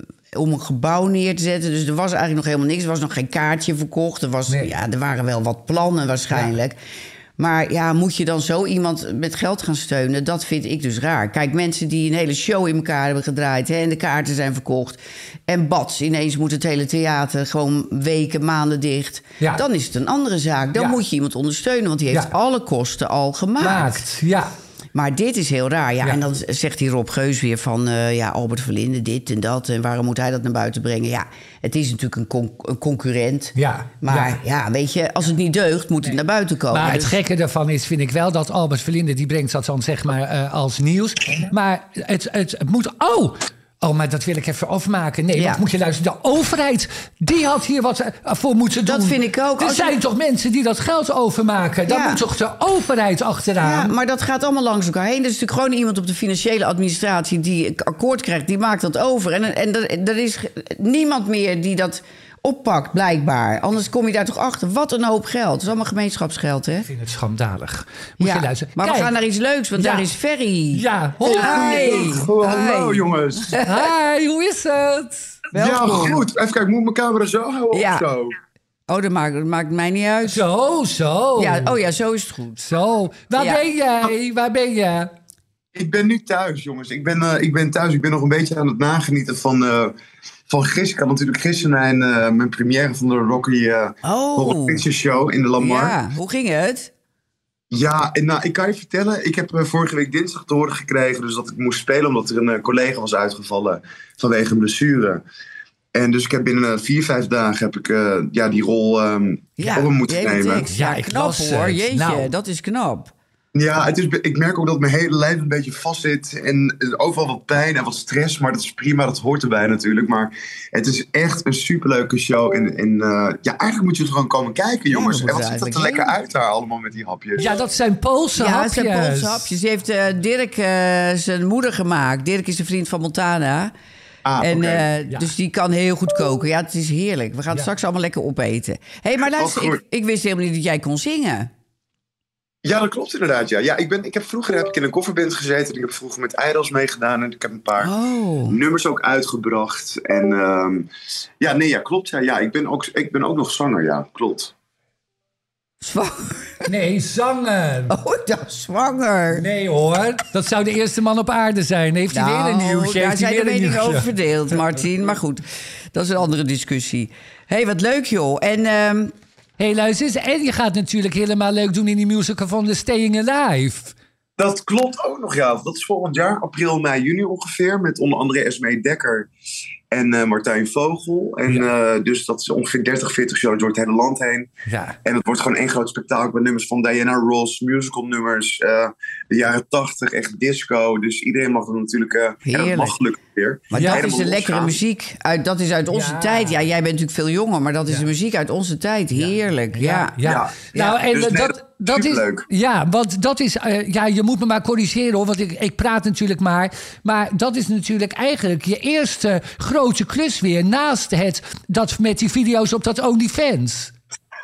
om een gebouw neer te zetten. Dus er was eigenlijk nog helemaal niks. Er was nog geen kaartje verkocht. Er, was, Nee. ja, er waren wel wat plannen waarschijnlijk. Ja. Maar ja, moet je dan zo iemand met geld gaan steunen? Dat vind ik dus raar. Kijk, mensen die een hele show in elkaar hebben gedraaid... Hè, en de kaarten zijn verkocht... en bats, ineens moet het hele theater gewoon weken, maanden dicht... Ja. dan is het een andere zaak. Dan Ja. moet je iemand ondersteunen... want die heeft Ja. alle kosten al gemaakt. Maakt, ja. Maar dit is heel raar. Ja, Ja. En dan zegt die Rob Geus weer van... Uh, ja, Albert Verlinde, dit en dat. En waarom moet hij dat naar buiten brengen? Ja, het is natuurlijk een, con- een concurrent. Ja, Maar ja. ja. weet je, als het niet deugt, moet het naar buiten komen. Maar het Dus- gekke daarvan is, vind ik wel, dat Albert Verlinde... die brengt dat dan zeg maar uh, als nieuws. Maar het, het, het moet... Oh! Oh, maar dat wil ik even afmaken. Nee, Ja. want moet je luisteren. De overheid, die had hier wat uh, voor moeten doen. Dat vind ik ook. Er Als je- zijn toch mensen die dat geld overmaken? Dan Ja. moet toch de overheid achteraan? Ja, maar dat gaat allemaal langs elkaar heen. Er is natuurlijk gewoon iemand op de financiële administratie... die akkoord krijgt, die maakt dat over. En, en er, er is niemand meer die dat oppakt, blijkbaar. Anders kom je daar toch achter. Wat een hoop geld. Het is allemaal gemeenschapsgeld, hè? Ik vind het schandalig. Moet Ja, je luisteren. maar Kijk. we gaan naar iets leuks, want Ja. daar is Ferry. Ja, hoi. Hi. Oh, hallo Hi. jongens. Hi, hoe is het? Ja, Welkom. goed. Even kijken, moet ik mijn camera zo houden Ja. of zo? Oh, dat maakt, dat maakt mij niet uit. Zo, zo. Ja, oh ja, zo is het goed. Zo. Waar Ja. ben jij? Waar ben je? Ik ben nu thuis, jongens. Ik ben, uh, ik ben thuis. Ik ben nog een beetje aan het nagenieten van, uh, van gisteren. Ik had natuurlijk gisteren mijn, uh, mijn première van de Rocky uh, Oh. Horror Picture Show in de Lamar. Ja, hoe ging het? Ja, en nou, ik kan je vertellen, ik heb uh, vorige week dinsdag te horen gekregen dus dat ik moest spelen omdat er een uh, collega was uitgevallen vanwege een blessure. En dus ik heb binnen uh, vier, vijf dagen heb ik uh, ja, die rol um, Ja, op me moeten die hele nemen. tekst. Ja, Ja, ik knap las hoor. het. Jeetje, Nou. dat is knap. Ja, het is, ik merk ook dat mijn hele lijf een beetje vast zit. En er is overal wat pijn en wat stress. Maar dat is prima, dat hoort erbij natuurlijk. Maar het is echt een superleuke show. En, en uh, ja, eigenlijk moet je er gewoon komen kijken, jongens. we En wat moeten ziet dat er eigenlijk lekker heen. uit daar allemaal met die hapjes. Ja, dat zijn Poolse Ja, hapjes. het zijn Poolse hapjes. Die heeft uh, Dirk uh, zijn moeder gemaakt. Dirk is een vriend van Montana. Ah, en, oké. uh, Ja. Dus die kan heel goed koken. Ja, het is heerlijk. We gaan het Ja. straks allemaal lekker opeten. Hé, hey, maar luister, goed. ik, ik wist helemaal niet dat jij kon zingen. Ja, dat klopt inderdaad. Ja. Ja, ik, ben, ik heb vroeger heb ik in een coverband gezeten. Ik heb vroeger met Idols meegedaan. En ik heb een paar Oh. nummers ook uitgebracht. En um, ja, nee, ja, klopt. Ja, ja, ik, ben ook, ik ben ook nog zanger, ja, klopt. Zwanger. Nee, zangen. Oh, ik dacht zwanger. Nee hoor, dat zou de eerste man op aarde zijn. Heeft hij weer een nieuwsje? daar Heeft hij zijn de weer een meningen nieuwsje? over verdeeld, Martin. Maar goed, dat is een andere discussie. Hé, hey, wat leuk joh. En ehm, Hé, hey, luister eens. En je gaat natuurlijk helemaal leuk doen in die musical van The Staying Alive. Dat klopt ook nog, ja. Dat is volgend jaar, april, mei, juni ongeveer. Met onder andere Esmee Dekker en uh, Martijn Vogel. En Ja. uh, dus dat is ongeveer dertig, veertig shows door het hele land heen. Ja. En het wordt gewoon één groot spektakel met nummers van Diana Ross, musical nummers, uh, de jaren tachtig, echt disco. Dus iedereen mag er natuurlijk, uh, en Heerlijk. dat mag gelukkig weer. maar Ja, dat helemaal is een lekkere losgaan. muziek. Uit, dat is uit onze Ja. tijd. Ja, jij bent natuurlijk veel jonger, maar dat is Ja. de muziek uit onze tijd. Heerlijk, ja. Ja. Ja. Nou, en Dus nee, dat, dat is. superleuk. Ja, want dat is. Uh, ja, je moet me maar corrigeren hoor, want ik, ik praat natuurlijk maar. Maar dat is natuurlijk eigenlijk je eerste grote klus weer. Naast het. Dat met die video's op dat OnlyFans.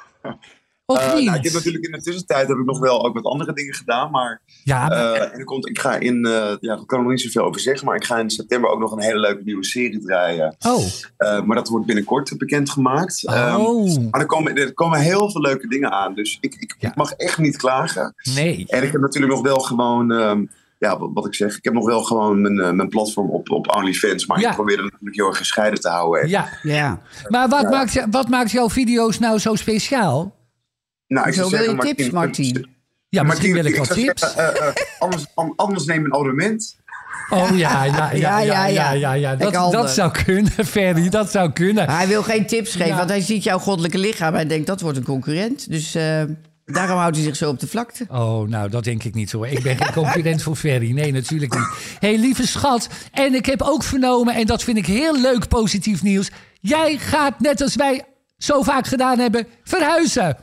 Of Uh, niet? nou, ik heb natuurlijk in de tussentijd heb ik nog wel ook wat andere dingen gedaan, maar Ja, maar- uh, en er komt, ik ga in, uh, ja, daar kan ik nog niet zoveel over zeggen, maar ik ga in september ook nog een hele leuke nieuwe serie draaien. Oh. Uh, maar dat wordt binnenkort bekendgemaakt. Oh. Um, maar er komen, er komen heel veel leuke dingen aan, dus ik, ik, Ja. ik mag echt niet klagen. Nee. En ik heb natuurlijk nog wel gewoon, um, ja, wat, wat ik zeg, ik heb nog wel gewoon mijn, uh, mijn platform op, op OnlyFans, maar Ja. ik probeer het natuurlijk heel erg gescheiden te houden. Ja. Ja. Maar wat, maakt, je- wat maakt jouw video's nou zo speciaal? Nou, ik Zo zou wil je zeggen, tips, Martin? Ja, misschien wil ik wat zou tips. zeggen, uh, uh, anders, an- anders neem een abonnement. Oh ja, ja, ja, ja, ja, ja, ja. Dat, Lekker handig. dat zou kunnen, Ferry, dat zou kunnen. Hij wil geen tips geven, Ja. want hij ziet jouw goddelijke lichaam. Hij denkt, dat wordt een concurrent. Dus, uh, Daarom houdt hij zich zo op de vlakte. Oh, nou, dat denk ik niet hoor. Ik ben geen concurrent voor Ferry. Nee, natuurlijk niet. Hé, hey, lieve schat. En ik heb ook vernomen, en dat vind ik heel leuk positief nieuws. Jij gaat, net als wij zo vaak gedaan hebben, verhuizen.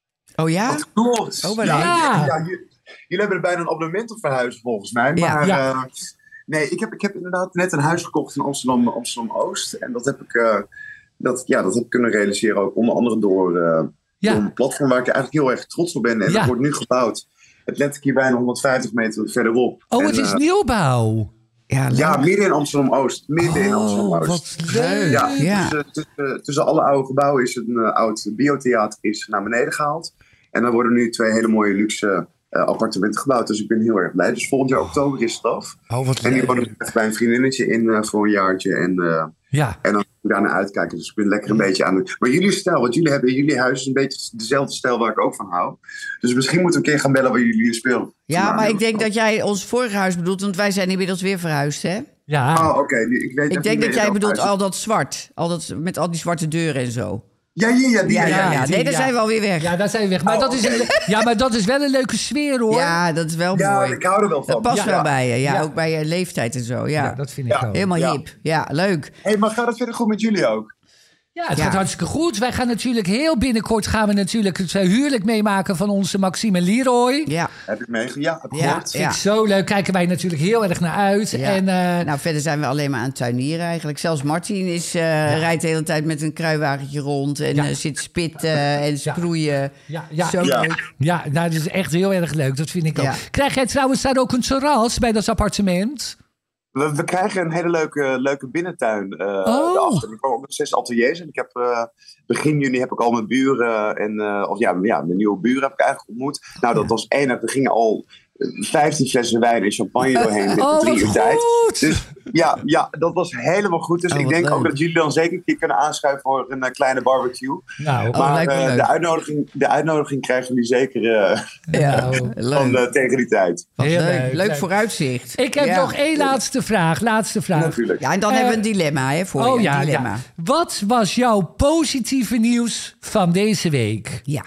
Oh ja? Dat klopt. Oh, wat ja, leuk. ja. ja, j- jullie hebben er bijna een abonnement op verhuizen volgens mij. Maar Ja. ja. uh, nee, ik heb, ik heb inderdaad net een huis gekocht in Amsterdam, Amsterdam-Oost. En dat heb ik, uh, dat, ja, dat heb ik kunnen realiseren ook onder andere door, uh, Ja. door een platform waar ik eigenlijk heel erg trots op ben. En Ja. dat wordt nu gebouwd. Het letterlijk hier bijna honderdvijftig meter verderop. Oh, en, het is uh, nieuwbouw. Ja, leuk. Ja, midden in Amsterdam-Oost. Midden in Oh, Amsterdam-Oost. wat leuk. Ja, Ja. Tussen, tussen, tussen alle oude gebouwen is een uh, oud biotheater is naar beneden gehaald. En dan worden nu twee hele mooie luxe uh, appartementen gebouwd. Dus ik ben heel erg blij. Dus volgend jaar oktober is het af. Oh, wat En die leuk. woon ik echt bij een vriendinnetje in uh, voor een jaartje. En, uh, Ja. en dan moet ik daar naar uitkijken. Dus ik ben lekker een beetje aan het... Maar jullie stijl, wat jullie hebben in jullie huis is een beetje dezelfde stijl waar ik ook van hou. Dus misschien moeten we een keer gaan bellen waar jullie in spelen. Ja, maar ik denk dat jij ons vorige huis bedoelt, want wij zijn inmiddels weer verhuisd, hè? Ja. Oh, oké. Okay. Ik, weet Ik denk niet dat jij meer bedoelt welk huis. al dat zwart. Al dat, met al die zwarte deuren en zo. Ja, ja, ja. Die, Ja, ja, ja. die- Nee, daar ja. zijn we alweer weg. Ja, daar zijn we weg. Maar, Oh, dat is een, ja, maar dat is wel een leuke sfeer, hoor. Ja, dat is wel Ja, mooi. ik hou er wel van. Dat past Ja. wel bij je. Ja, Ja. ook bij je leeftijd en zo. Ja, Ja, dat vind ik Ja. ook. helemaal Ja. hip. Ja, leuk. Hé, maar gaat het verder goed met jullie ook? Ja, het Ja. gaat hartstikke goed. Wij gaan natuurlijk heel binnenkort gaan we natuurlijk het uh, huwelijk meemaken van onze Maxime en Leroy. Ja. Heb ik meege? Ja, heb ik Ja. gehoord. Vind ik zo leuk. Kijken wij natuurlijk heel erg naar uit. Ja. En, uh, Nou, verder zijn we alleen maar aan het tuinieren eigenlijk. Zelfs Martin is, uh, rijdt de hele tijd met een kruiwagentje rond en Ja. uh, zit spitten en sproeien. ja, ja, Zo Ja. leuk. ja, nou, dat is echt heel erg leuk. Dat vind ik ook. Ja. Krijg jij trouwens daar ook een terras bij dat appartement? We, we krijgen een hele leuke, leuke binnentuin uh, Oh. daarachter. Er komen ook nog zes ateliers. En ik heb uh, begin juni heb ik al mijn buren en uh, of ja, ja, mijn nieuwe buren heb ik eigenlijk ontmoet. Nou, dat was enig. Er gingen al vijftien flessen wijn en champagne doorheen in Oh, drie wat uur tijd. goed. Dus ja, ja, dat was helemaal goed. Dus Oh, ik wat denk leuk. ook dat jullie dan zeker een keer kunnen aanschuiven voor een uh, kleine barbecue. Nou, Oh, maar lijkt me uh, leuk. de, uitnodiging, de uitnodiging krijgen jullie zeker uh, Ja, Nou, van, leuk. uh, tegen die tijd. Wat heel leuk. leuk, Leuk leuk. vooruitzicht. ik heb Ja. nog één laatste vraag. Laatste vraag. Natuurlijk. Ja, en dan Eh, hebben we een dilemma hè, voor Oh je. ja, Een dilemma. ja. Wat was jouw positieve nieuws van deze week? Ja.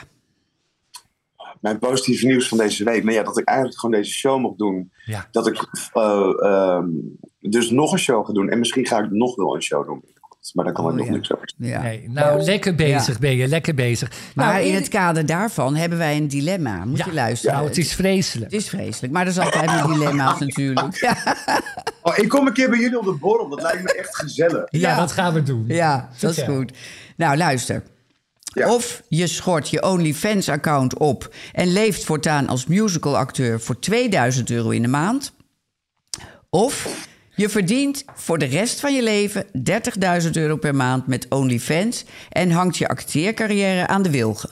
Mijn positieve nieuws van deze week. Maar ja, dat ik eigenlijk gewoon deze show mocht doen. Ja. Dat ik uh, um, dus nog een show ga doen. En misschien ga ik nog wel een show doen. Maar daar kan Oh, ik nog ja. niks over zeggen. Ja. Nee, nou, lekker bezig Ja. ben je, lekker bezig. Maar nou, in het kader daarvan hebben wij een dilemma. Moet ja, je luisteren. Nou, het is vreselijk. Het is vreselijk, maar er is altijd een dilemma's natuurlijk. Ja, Oh, ik kom een keer bij jullie op de borrel. Dat lijkt me echt gezellig. Ja, Ja. dat gaan we doen. ja dat is Vertel. goed. Nou, luister. Ja. Of je schort je OnlyFans-account op en leeft voortaan als musicalacteur voor tweeduizend euro in de maand. Of je verdient voor de rest van je leven dertigduizend euro per maand met OnlyFans en hangt je acteercarrière aan de wilgen.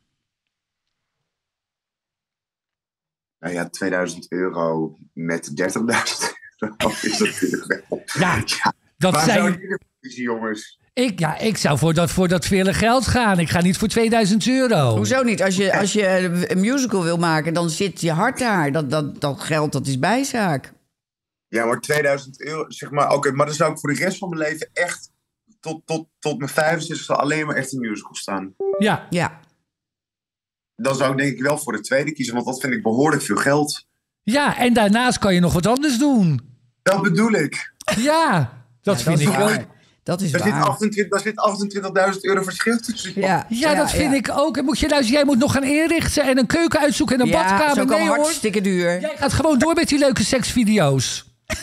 Nou ja, tweeduizend euro met dertigduizend euro is natuurlijk wel... Ja, dat Waar zijn... zouden jullie voor kiezen, jongens? Ik, ja, ik zou voor dat, voor dat vele geld gaan. Ik ga niet voor tweeduizend euro. Hoezo niet? Als je, als je een musical wil maken, dan zit je hart daar. Dat, dat, dat geld, dat is bijzaak. Ja, maar tweeduizend euro, zeg maar... Oké, maar dan zou ik voor de rest van mijn leven echt... Tot, tot, tot mijn vijfenzestigste alleen maar echt een musical staan. Ja, Ja. Dan zou ik denk ik wel voor de tweede kiezen, want dat vind ik behoorlijk veel geld. ja, en daarnaast kan je nog wat anders doen. Dat bedoel ik. Ja, dat Ja, vind dat is ik waar. ook. Dat is Daar zit, waar. achtentwintig, daar zit achtentwintigduizend euro verschil tussen. Ja, Ja, dat vind ik ook. En moet je luisteren, jij moet nog gaan inrichten en een keuken uitzoeken en een Ja, badkamer. is ook al Nee, hoor. hartstikke duur. Jij gaat gewoon door met die leuke seksvideo's.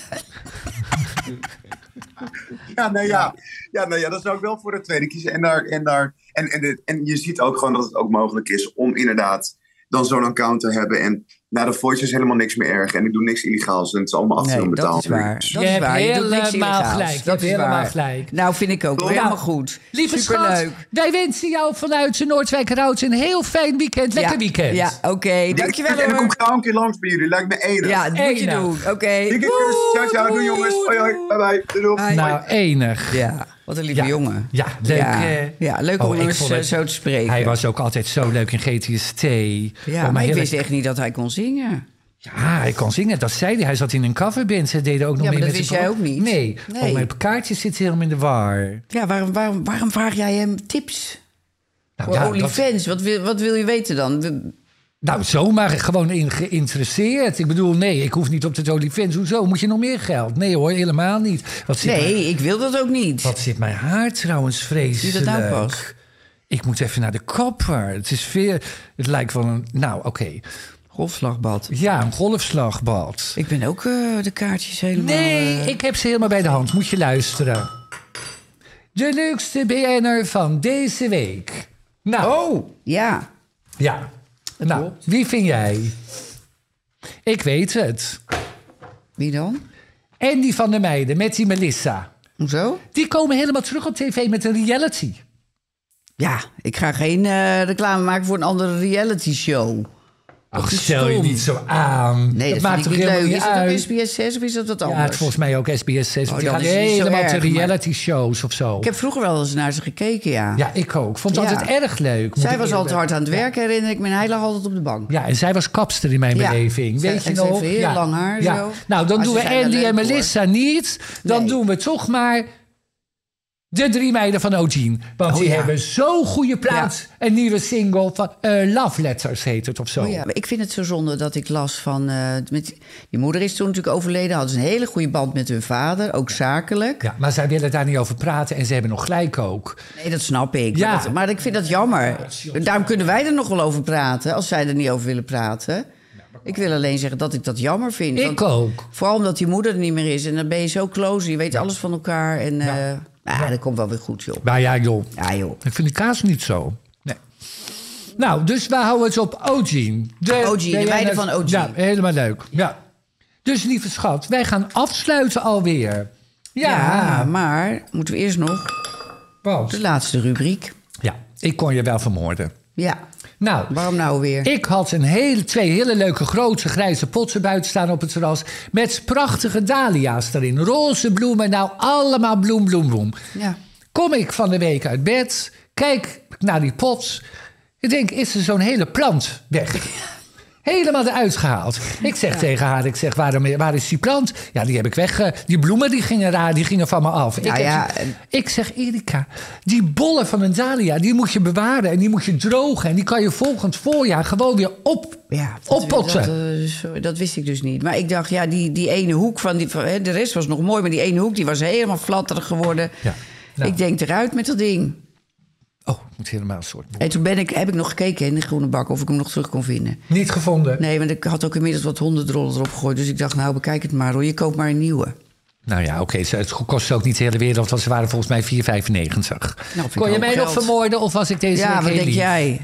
Ja, nou ja. Ja, nou ja, dat zou ik wel voor de tweede kiezen. En, daar, en, daar, en, en, de, en je ziet ook gewoon dat het ook mogelijk is om inderdaad dan zo'n account te hebben. En na de Voice is helemaal niks meer erg. En ik doe niks illegaals. En het is allemaal Nee, achterom dat betaald. is waar. Dus- Dat Je is hebt waar. Je doet niks helemaal illegaals. gelijk. Je Dat hebt is helemaal waar. gelijk. Nou, vind ik ook. Nou, Helemaal goed. Lieve schat, Superleuk. wij wensen jou vanuit Noordwijk-Rout een heel fijn weekend. Lekker ja, weekend. Ja, oké. Dankjewel En ik kom hoor. gauw een keer langs bij jullie. Lijkt me enig. Ja, dat moet je Enig. doen. Oké. Dikke kus. Ciao, ciao. Doei jongens. Hoi, hoi. Bye, bye. Doei, doei. Bye. Nou, enig. Ja, wat een lieve Ja. jongen. Ja, leuk. Ja, hè? ja, leuk Oh, om ik eens vond eh, het- zo te spreken. Hij was ook altijd zo leuk in G T S T. ja, Oh, maar ik heerlijk- wist echt niet dat hij kon zingen. Ja, hij kon zingen. Dat zei hij. Hij zat in een coverband. Ze deden ook nog Ja, maar mee dat met wist zijn jij pro- ook niet. Nee. Nee. Oh, mijn kaartje zit helemaal in de war. Ja, waarom, waarom, waarom vraag jij hem tips? Nou, Voor ja, dat- OnlyFans, wat, wil, wat wil je weten dan? Nou, zomaar gewoon in geïnteresseerd. Ik bedoel, nee, ik hoef niet op de OnlyFans. Hoezo? Moet je nog meer geld? Nee hoor, helemaal niet. Wat zit nee, mijn... ik wil dat ook niet. Wat zit mijn haar trouwens vreselijk. Zie je dat nou pas? Ik moet even naar de kapper. Het is veel... Het lijkt wel een... Nou, oké. Okay. Golfslagbad. Ja, een golfslagbad. Ik ben ook uh, de kaartjes helemaal... Nee, uh... ik heb ze helemaal bij de hand. Moet je luisteren. De leukste B N'er van deze week. Nou. Oh, ja. Ja. Nou, klopt. Wie vind jij? Ik weet het. Wie dan? Andy van der Meijden met die Melissa. Hoezo? Die komen helemaal terug op tv met een reality. Ja, ik ga geen uh, reclame maken voor een andere reality show. Ach, stel je niet zo aan. Nee, dat, dat maakt toch niet leuk. Is dat ook S B S zes of is dat wat anders? Ja, het volgens mij ook S B S zes. Oh, die gaan helemaal te reality shows of zo. Ik heb vroeger wel eens naar ze gekeken, ja. Ja, ik ook. Vond het ja. altijd erg leuk. Zij was altijd hard aan het werk, herinner ik me. En hij lag altijd op de bank. Ja, en zij was kapster in mijn ja. beleving. Weet zij, je nog? Ze heeft heel ja. lang haar ja. zo. Nou, dan maar doen we Andy en Melissa hoor. niet. Dan nee. doen we toch maar... De drie meiden van Ogene. Want oh, die ja. hebben zo'n goede plaat. Ja. Een nieuwe single van uh, Love Letters heet het of zo. Oh, ja. Ik vind het zo zonde dat ik las van... Uh, met, die moeder is toen natuurlijk overleden. Hadden ze een hele goede band met hun vader. Ook zakelijk. Ja, maar zij willen daar niet over praten. En ze hebben nog gelijk ook. Nee, dat snap ik. Ja. Maar, dat, maar ik vind dat jammer. Daarom kunnen wij er nog wel over praten. Als zij er niet over willen praten. Ik wil alleen zeggen dat ik dat jammer vind. Ik want, ook. Vooral omdat die moeder er niet meer is. En dan ben je zo close. Je weet ja. alles van elkaar. En... Uh, ja. Ah, ja, dat komt wel weer goed, joh. Maar ja, joh. Ja, joh. Ik vind de kaas niet zo. Nee. Nou, dus we houden het op Ogene. De, Ogene, de meiden van Ogene. Ja, helemaal leuk. Ja. Dus, lieve schat, wij gaan afsluiten alweer. Ja, ja maar moeten we eerst nog... Wat? De laatste rubriek. Ja, ik kon je wel vermoorden. Ja. Nou, waarom nou weer? Ik had een hele, twee hele leuke grote grijze potsen buiten staan op het terras... met prachtige dahlia's erin. Roze bloemen, nou allemaal bloem, bloem, bloem. Ja. Kom ik van de week uit bed, kijk naar die pot... ik denk, is er zo'n hele plant weg? Helemaal eruit gehaald. Ik zeg ja. tegen haar, ik zeg, waarom, waar is die plant? Ja, die heb ik weg. Die bloemen die gingen raar, die gingen van me af. Ja, ik, ja. heb, ik zeg, Erika, die bollen van een dahlia... die moet je bewaren en die moet je drogen... en die kan je volgend voorjaar gewoon weer op, ja, dat, oppotten. Dat, uh, sorry, dat wist ik dus niet. Maar ik dacht, ja, die, die ene hoek van... Die, van de rest was nog mooi, maar die ene hoek die was helemaal flatterig geworden. Ja. Nou. Ik denk eruit met dat ding. Oh, het moet helemaal een soort... En toen ben ik, heb ik nog gekeken in de groene bak... of ik hem nog terug kon vinden. Niet gevonden? Nee, want ik had ook inmiddels wat honderdrollen erop gegooid. Dus ik dacht, nou, bekijk het maar hoor. Je koopt maar een nieuwe. Nou ja, oké. Okay. Het kost ook niet de hele wereld... want ze waren volgens mij vier vijfennegentig. Nou, kon je mij geld. nog vermoorden of was ik deze ja, week wat denk lief? jij?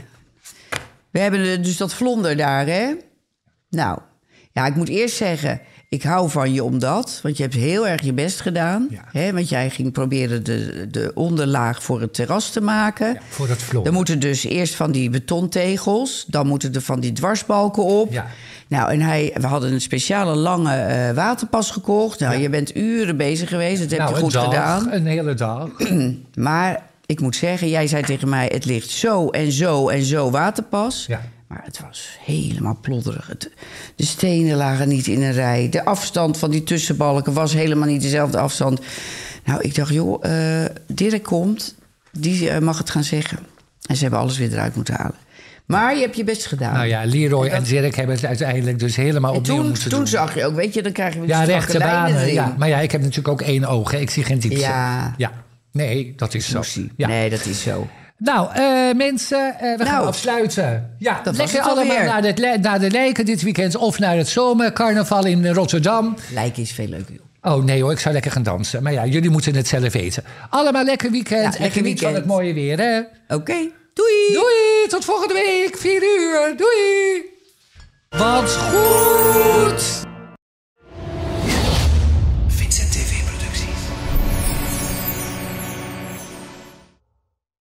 We hebben dus dat vlonder daar, hè? Nou, ja, ik moet eerst zeggen... ik hou van je omdat, want je hebt heel erg je best gedaan. Ja. Hè, want jij ging proberen de, de onderlaag voor het terras te maken. Ja, voor het vloer. Dan moeten dus eerst van die betontegels. Dan moeten er van die dwarsbalken op. Ja. Nou, en hij, we hadden een speciale lange uh, waterpas gekocht. Nou, ja. Je bent uren bezig geweest. Dat heb nou, je goed dag, gedaan. Een hele dag. Maar ik moet zeggen, jij zei tegen mij... het ligt zo en zo en zo waterpas... Ja. Maar het was helemaal plodderig. Het, de stenen lagen niet in een rij. De afstand van die tussenbalken was helemaal niet dezelfde afstand. Nou, ik dacht, joh, uh, Dirk komt, die uh, mag het gaan zeggen. En ze hebben alles weer eruit moeten halen. Maar je hebt je best gedaan. Nou ja, Leroy en, dat... en Dirk hebben het uiteindelijk dus helemaal opnieuw toen, moeten toen doen. Toen zag je ook, weet je, dan krijg je weer ja, rechte banen. erin. Ja, maar ja, ik heb natuurlijk ook één oog. Hè. Ik zie geen diepte. Ja. ja. Nee, dat is zo. Ja. Nee, dat is zo. Nou, uh, mensen, uh, we nou, gaan afsluiten. Ja, dat lekker allemaal naar de, naar de Lijken dit weekend... of naar het zomercarnaval in Rotterdam. Lijken is veel leuker, joh. Oh nee hoor, ik zou lekker gaan dansen. Maar ja, jullie moeten het zelf weten. Allemaal lekker weekend. Ja, lekker en geniet weekend. Van het mooie weer, hè? Oké, okay. Doei! Doei, tot volgende week, vier uur. Doei! Wat goed!